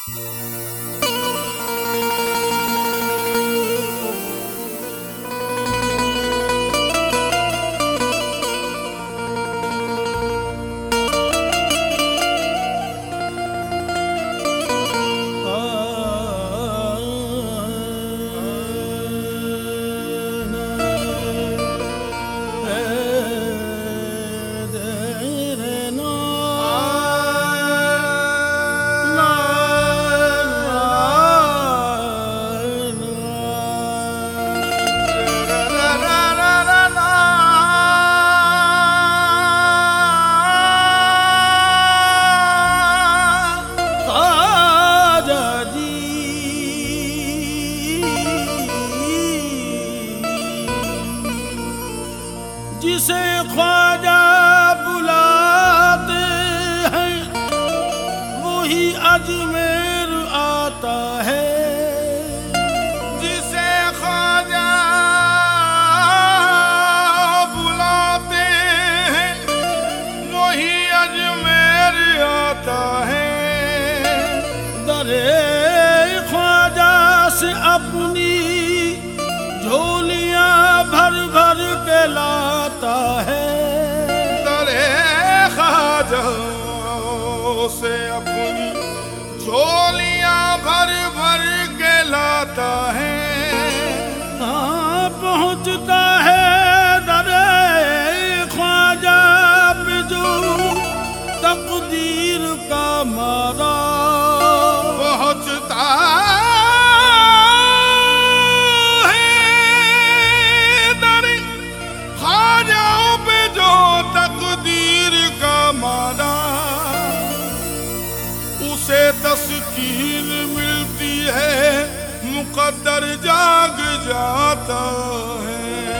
जिसे ख्वाजा बुलाते हैं वही अजमेर आता है। जिसे ख्वाजा बुलाते हैं वही अजमेर आता है। दरे ख्वाजा से अपनी झोलियां भर भर के लाता है। दरे ख्वाजा से अपनी झोलियां भर भर के लाता है। हाँ पहुँचता है दरे ख्वाजा पे जो तकदीर का मारा। पहुँचता उसे तस्कीन मिलती है मुकद्दर जाग जाता है।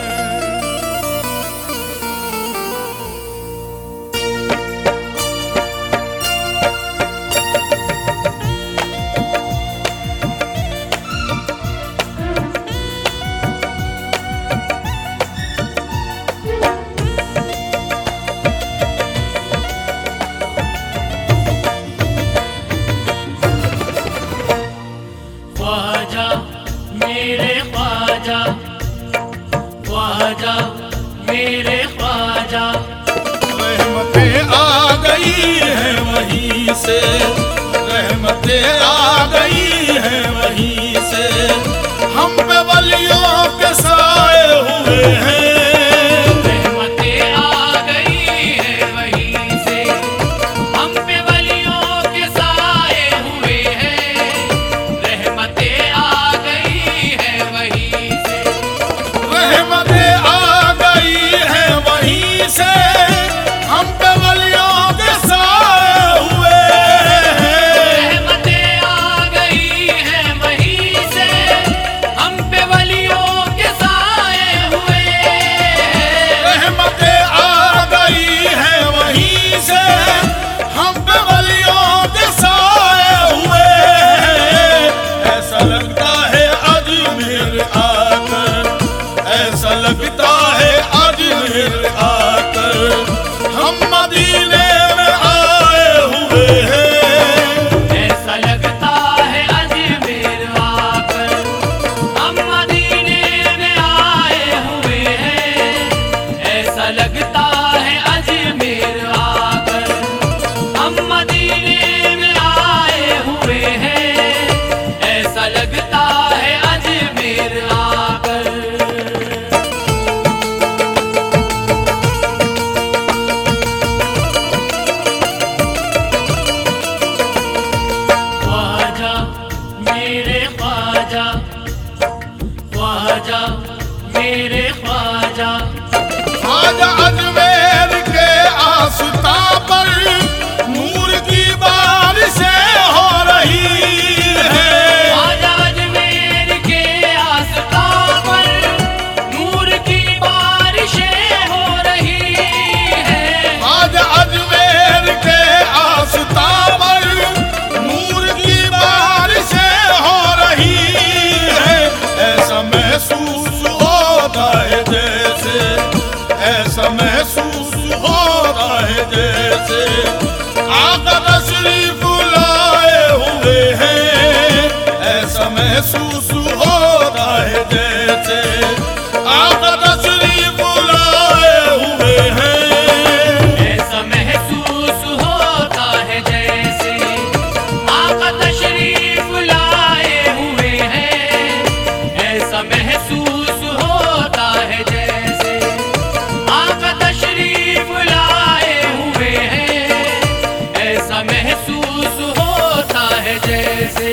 ख्वाजा मेरे ख्वाजा, ख्वाजा मेरे ख्वाजा, रहमतें आ गई है वहीं से, रहमतें आ गई है वहीं से। हम पे वलियों के साए हुए हैं। रहमतें आ गई है वहीं से, हम पे वलियों के साए हुए हैं। रहमतें आ गई है वहीं से, रहमतें आ गई है वहीं से। हम पे वलियों के साए हुए हैं। रहमतें आ गई है वहीं से, हम पे वलियों के साए हुए हैं। रहमतें आ गई है वहीं से। हम पे वलियों के साए हुए हैं। ऐसा लगता है अजमेर आकर, ऐसा लगता है अजमेर आकर हम मदीने में आए हुए हैं। ऐसा लगता है अजमेर आकर हम मदीने में आए हुए हैं। ऐसा लगता है अजमेर आकर हम मदीने में आए हुए हैं। ऐसा लगता है अजमेर आकर। ख्वाजा मेरे ख्वाजा, ख्वाजा मेरे ख्वाजा, ख्वाजा अजमेर के आस्था पर नूर की बारिशें हो रही है। ख्वाजा अजमेर के आस्था पर नूर की बारिशें हो रही है। ख्वाजा अजमेर के आस्था पर नूर की बारिशें हो रही है। ऐसा महसूस होता है जैसे, ऐसा महसूस होता है जैसे आका तशरीफ लाए हुए हैं। महसूस होता है जैसे आका तशरीफ लाए हुए हैं। ऐसा महसूस होता है जैसे आका तशरीफ लाए हुए हैं। ऐसा महसूस होता है जैसे आका तशरीफ लाए हुए हैं। ऐसा महसूस होता है जैसे।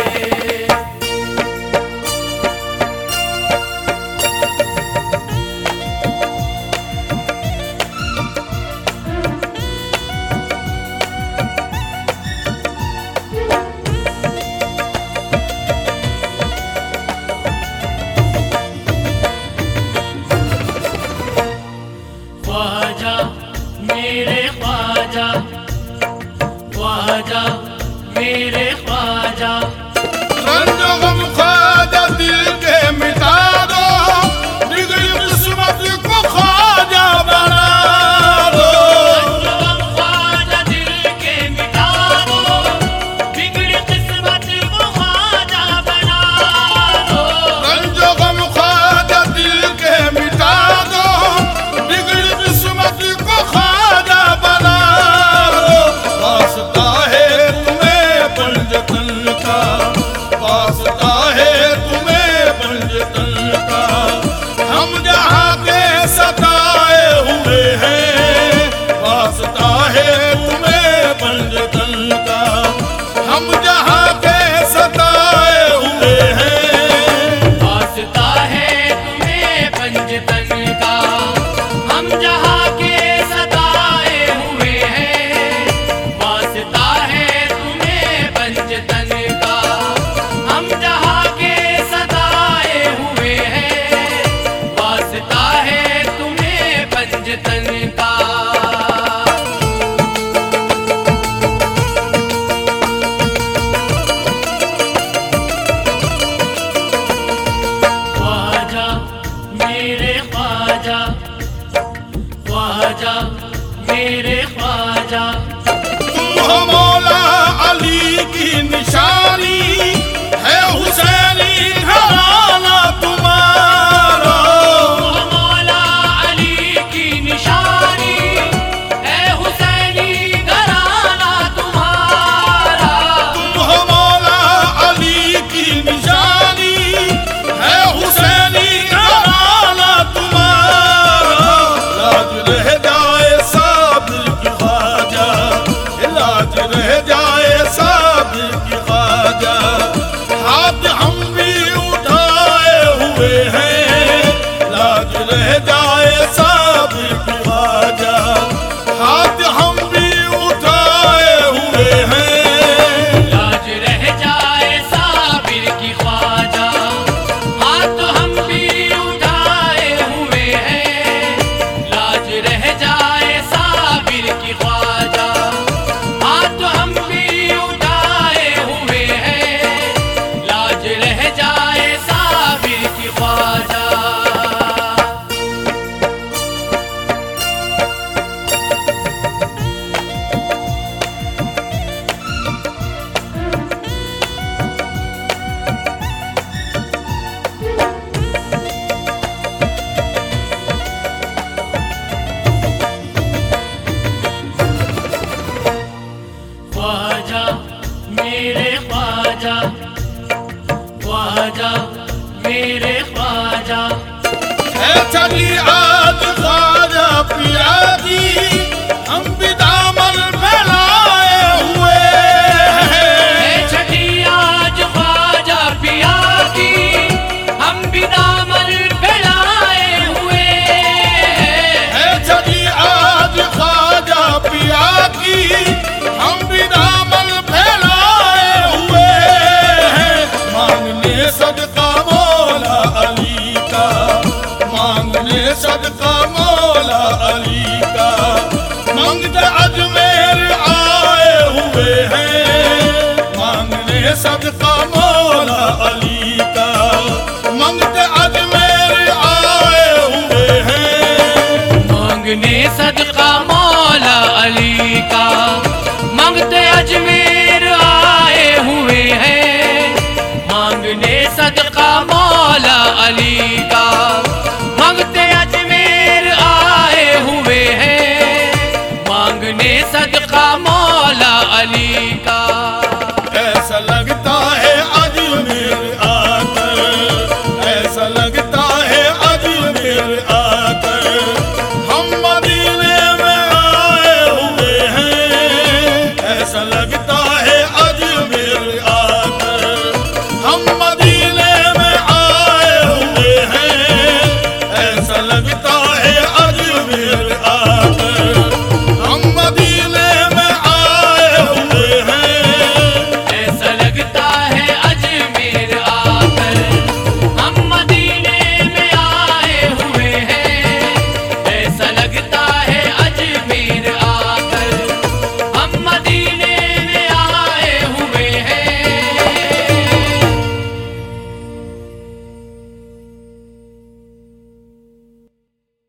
ख्वाजा मेरे ख्वाजा, ख्वाजा मेरे ख्वाजा, रंज गम ख्वाजा दिल के मिटा दो, बिगड़ी किस्मत को ख्वाजा बना दो। रंग ख्वाजा दिल के मिटा दो, बिगड़ी किस्मत को ख्वाजा बना दो। रंज गम ख्वाजा दिल के मिटा दो, बिगड़ी किस्मत को ख्वाजा बना दो। वास्ता है तुम्हें पंजतन का, वास्ता है तुम्हें पंजतन का, हम जहाँ के सताए हुए हैं। वास्ता है तुम्हें पंजतन का, हम जहाँ के सताए हुए हैं। वास्ता है तुम्हें पंजतन का, हम जहाँ के सताए हुए हैं। वास्ता है तुम्हें पंजतन का, हम जहाँ के सताए हुए हैं। वास्ता है तुम्हें पंजतन का। ख्वाजा मेरे ख्वाजा, ख्वाजा मेरे ख्वाजा, तुम हो मौला अली की निशानी, है हुसैनी घराना तुम्हारा। मौला अली की निशानी, है हुसैनी घराना तुम्हारा। तुम हो मौला अली की निशानी, है हुसैनी घराना तुम्हारा। लाज रह जाए साबिर की ख्वाजा, लाज रह जाए साबिर की ख्वाजा, हाथ हम भी उठाए हुए हैं। लाज रह जाए साबिर की ख्वाजा, हाथ हम भी उठाए हुए हैं। लाज रह जाए साबिर की ख्वाजा, हाथ हम भी उठाए हुए हैं। लाज रह जाए साबिर की ख्वाजा, हाथ हम भी उठाए हुए हैं। लाज रह जाए साबिर की ख्वाजा। ख्वाजा मेरे ख्वाजा, ख्वाजा मेरे ख्वाजा, है चली आज ख्वाजा पिया की, हम भी दामन फैलाए हुए हैं। छठी आज ख्वाजा पिया की, हम भी दामन फैलाए हुए हैं। है चली आज ख्वाजा पिया की, हम भी दामन फैलाए हुए हैं। मांगने सदका मौला अली का, मांगने सदका मौला अली का, मांगते अजमेर आए हुए हैं। मांगने सदका मौला अली का, मांगते अजमेर आए हुए हैं। मांगने सदका मौला अली का, मांगते अजमेर आए हुए हैं। मांगने अली का, मांगते अजमेर आए हुए हैं, मांगने सदका मौला अली का। ऐसा लगता है अजमेर आकर, ऐसा लगता है अजमेर आकर, हम मदीने में आए हुए हैं। ऐसा